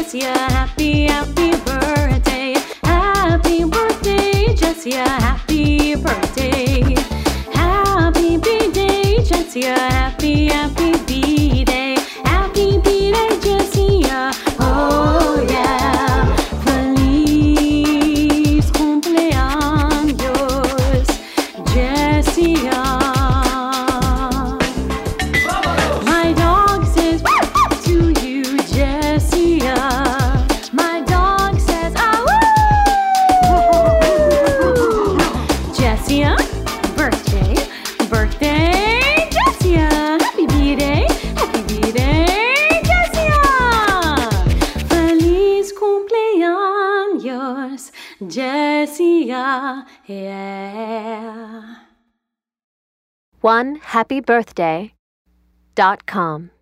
Jessia, happy, happy birthday. Happy birthday, Jessia, happy birthday. Happy B-Day, Jessia, happy, happy B-Day. Happy B-Day, Jessia, oh yeah. Feliz cumpleaños, Jessia. My dog says to you, Jessia. My dog says, ah, woo! Jessia, birthday, birthday, Jessia. Happy B-Day, Jessia. Feliz cumpleaños, Jessia, yeah. OneHappyBirthday.com